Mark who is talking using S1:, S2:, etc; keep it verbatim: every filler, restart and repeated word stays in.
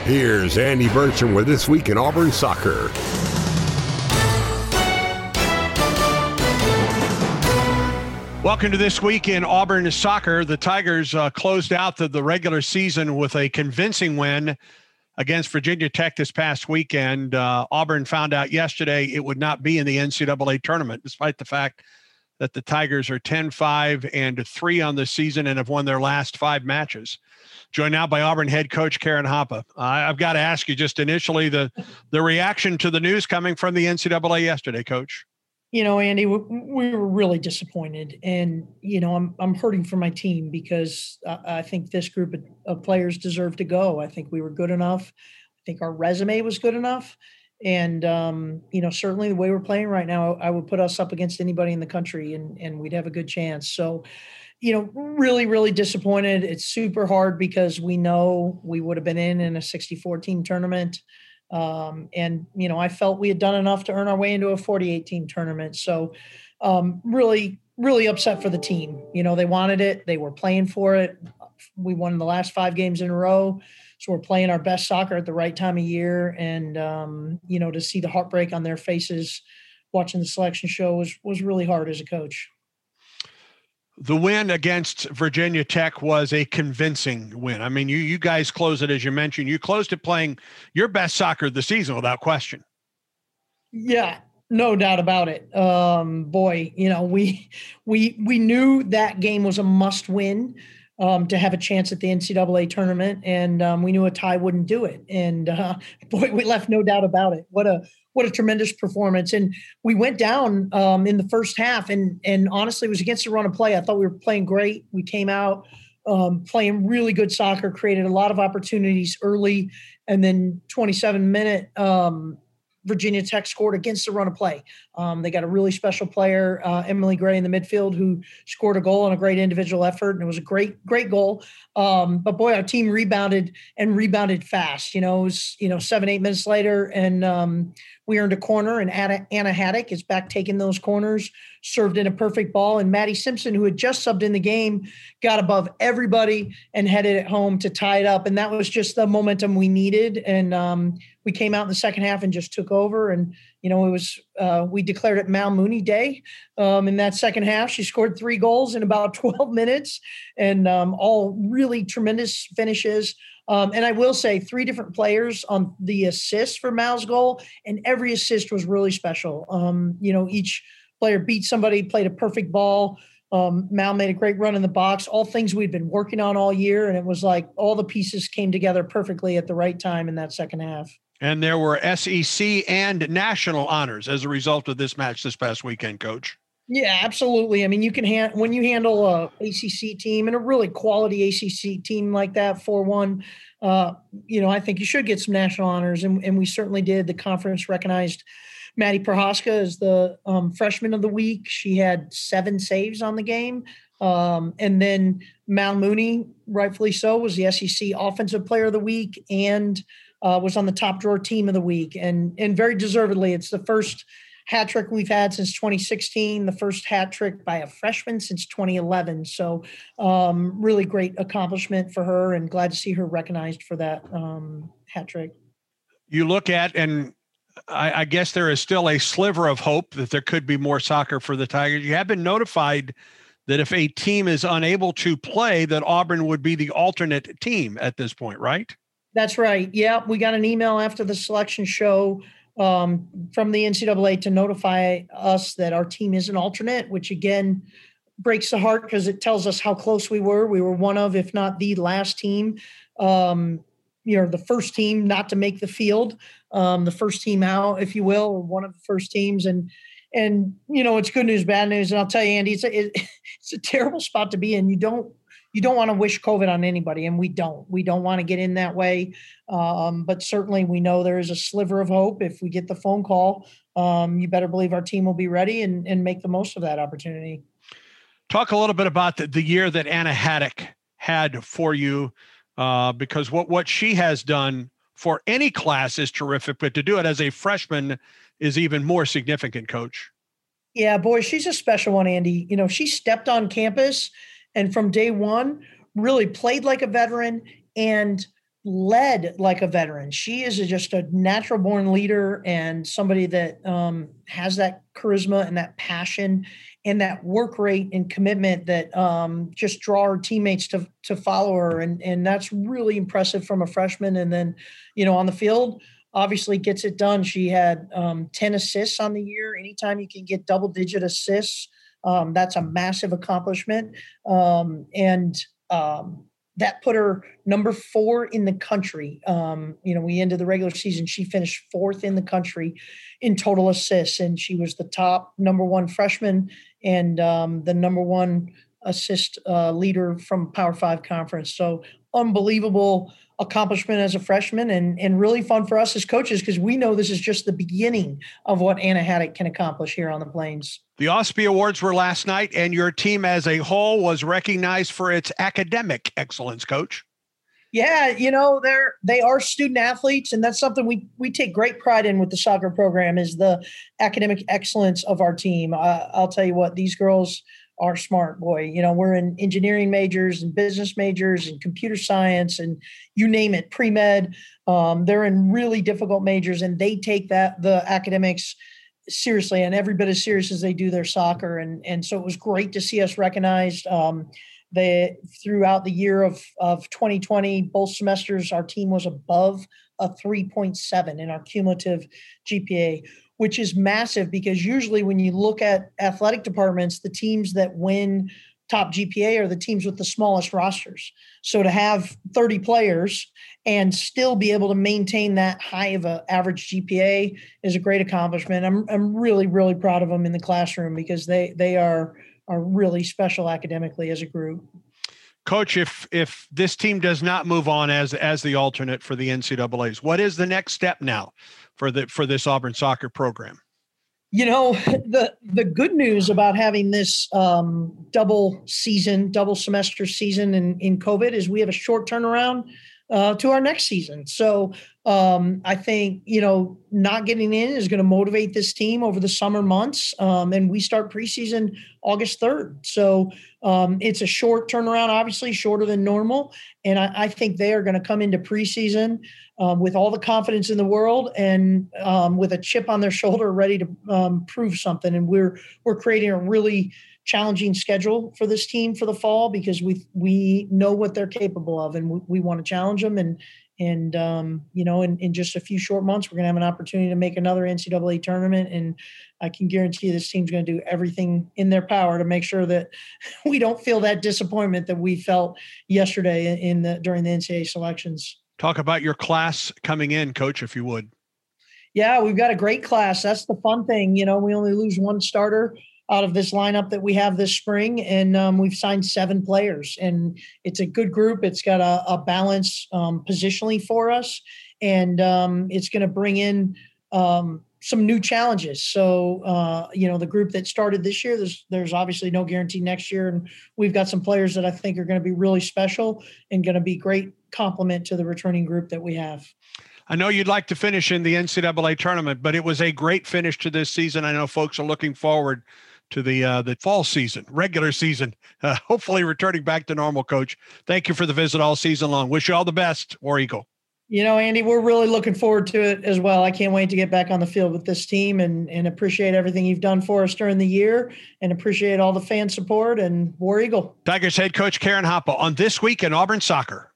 S1: Here's Andy Bertram with This Week in Auburn Soccer.
S2: Welcome to This Week in Auburn Soccer. The Tigers uh, closed out the, the regular season with a convincing win against Virginia Tech this past weekend. Uh, Auburn found out yesterday it would not be in the N C double A tournament, despite the fact that the Tigers are ten five and three on the season and have won their last five matches. Joined now by Auburn head coach Karen Hoppe. Uh, I've got to ask you just initially the, the reaction to the news coming from the N C double A yesterday, Coach.
S3: You know, Andy, we, we were really disappointed, and you know, I'm I'm hurting for my team because I, I think this group of, of players deserve to go. I think we were good enough. I think our resume was good enough, and um, you know, certainly the way we're playing right now, I would put us up against anybody in the country, and and we'd have a good chance. So, you know, really, really disappointed. It's super hard because we know we would have been in in a sixty-four team tournament. Um, and, you know, I felt we had done enough to earn our way into a forty-eight team tournament. So um, really, really upset for the team. You know, they wanted it. They were playing for it. We won the last five games in a row. So we're playing our best soccer at the right time of year. And, um, you know, to see the heartbreak on their faces watching the selection show was, was really hard as a coach.
S2: The win against Virginia Tech was a convincing win. I mean, you you guys closed it, as you mentioned. You closed it playing your best soccer of the season without question.
S3: Yeah, no doubt about it. Um, boy, you know, we we we knew that game was a must win um, to have a chance at the N C double A tournament, and um, we knew a tie wouldn't do it. And uh, boy, we left no doubt about it. What a What a tremendous performance. And we went down um, in the first half and, and honestly it was against the run of play. I thought we were playing great. We came out um, playing really good soccer, created a lot of opportunities early. And then twenty-seven minute um, Virginia Tech scored against the run of play. Um, they got a really special player, uh, Emily Gray in the midfield, who scored a goal on a great individual effort. And it was a great, great goal. Um, but boy, our team rebounded and rebounded fast. You know, it was, you know, seven, eight minutes later, and um, we earned a corner, and Anna, Anna Haddock is back taking those corners, served in a perfect ball. And Maddie Simpson, who had just subbed in the game, got above everybody and headed it home to tie it up. And that was just the momentum we needed. And um, we came out in the second half and just took over. And, you know, it was, uh, we declared it Mal Mooney Day um, in that second half. She scored three goals in about twelve minutes and um, all really tremendous finishes. Um, and I will say three different players on the assist for Mal's goal, and every assist was really special. Um, you know, each player beat somebody, played a perfect ball. Um, Mal made a great run in the box, all things we'd been working on all year. And it was like all the pieces came together perfectly at the right time in that second half.
S2: And there were S E C and national honors as a result of this match this past weekend, Coach.
S3: Yeah, absolutely. I mean, you can hand when you handle a A C C team and a really quality A C C team like that, four one, uh, you know, I think you should get some national honors, and, and we certainly did. The conference recognized Maddie Prohaska as the um, freshman of the week. She had seven saves on the game. Um, and then Mal Mooney, rightfully so, was the S E C Offensive Player of the Week and uh, was on the top drawer team of the week. And, and very deservedly, it's the first hat trick we've had since twenty sixteen, the first hat trick by a freshman since twenty eleven. So um, really great accomplishment for her, and glad to see her recognized for that um, hat trick.
S2: You look at, and I, I guess there is still a sliver of hope that there could be more soccer for the Tigers. You have been notified that if a team is unable to play, that Auburn would be the alternate team at this point, right?
S3: That's right. Yeah, we got an email after the selection show Um, from the N C double A to notify us that our team is an alternate, which again breaks the heart because it tells us how close we were. We were one of, if not the last team, um, you know, the first team not to make the field, um, the first team out, if you will, or one of the first teams. And, and, you know, it's good news, bad news. And I'll tell you, Andy, it's a, it, it's a terrible spot to be in. You don't, You don't want to wish COVID on anybody, and we don't. We don't want to get in that way. Um, but certainly we know there is a sliver of hope. If we get the phone call, um, you better believe our team will be ready and, and make the most of that opportunity.
S2: Talk a little bit about the, the year that Anna Haddock had for you, uh, because what, what she has done for any class is terrific, but to do it as a freshman is even more significant, Coach.
S3: Yeah, boy, she's a special one, Andy. You know, she stepped on campus and from day one really played like a veteran and led like a veteran. She is a, just a natural born leader and somebody that um, has that charisma and that passion and that work rate and commitment that um, just draw her teammates to to follow her. And, and that's really impressive from a freshman. And then, you know, on the field, obviously gets it done. She had um, ten assists on the year. Anytime you can get double digit assists, um, that's a massive accomplishment. Um, and um, that put her number four in the country. Um, you know, we ended the regular season. She finished fourth in the country in total assists, and she was the top number one freshman and um, the number one assist uh, leader from Power Five conference. So unbelievable accomplishment as a freshman, and and really fun for us as coaches because we know this is just the beginning of what Anna Haddock can accomplish here on the Plains.
S2: The OSPI Awards were last night, and your team as a whole was recognized for its academic excellence, Coach.
S3: Yeah, you know, they're they are student athletes, and that's something we we take great pride in with the soccer program is the academic excellence of our team. Uh, I'll tell you what, these girls are smart, boy. You know, we're in engineering majors and business majors and computer science and you name it, pre-med. Um, they're in really difficult majors, and they take that the academics seriously and every bit as serious as they do their soccer. And, and so it was great to see us recognized. Um, they, throughout the year of, of twenty twenty, both semesters, our team was above a three point seven in our cumulative G P A, which is massive because usually when you look at athletic departments, the teams that win top G P A are the teams with the smallest rosters. So to have thirty players and still be able to maintain that high of an average G P A is a great accomplishment. I'm I'm really, really proud of them in the classroom because they they are are really special academically as a group.
S2: Coach, if if this team does not move on as as the alternate for the N C double A's, what is the next step now for the for this Auburn soccer program?
S3: You know, the the good news about having this um, double season, double semester season in, in COVID is we have a short turnaround uh, to our next season. So um, I think, you know, not getting in is going to motivate this team over the summer months. Um, and we start preseason August third. So um, it's a short turnaround, obviously shorter than normal. And I, I think they are going to come into preseason um, with all the confidence in the world and um, with a chip on their shoulder, ready to um, prove something. And we're, we're creating a really challenging schedule for this team for the fall because we, we know what they're capable of and we, we want to challenge them. And, And, um, you know, in, in just a few short months, we're going to have an opportunity to make another N C double A tournament. And I can guarantee you this team's going to do everything in their power to make sure that we don't feel that disappointment that we felt yesterday in the, during the N C double A selections.
S2: Talk about your class coming in, Coach, if you would.
S3: Yeah, we've got a great class. That's the fun thing. You know, we only lose one starter out of this lineup that we have this spring. And um, we've signed seven players and it's a good group. It's got a, a balance um, positionally for us. And um, it's going to bring in um, some new challenges. So, uh, you know, the group that started this year, there's, there's obviously no guarantee next year. And we've got some players that I think are going to be really special and going to be great complement to the returning group that we have.
S2: I know you'd like to finish in the N C double A tournament, but it was a great finish to this season. I know folks are looking forward to the uh, the fall season, regular season, uh, hopefully returning back to normal, Coach. Thank you for the visit all season long. Wish you all the best, War Eagle.
S3: You know, Andy, we're really looking forward to it as well. I can't wait to get back on the field with this team and, and appreciate everything you've done for us during the year and appreciate all the fan support and War Eagle.
S2: Tigers head coach Karen Hoppe on This Week in Auburn Soccer.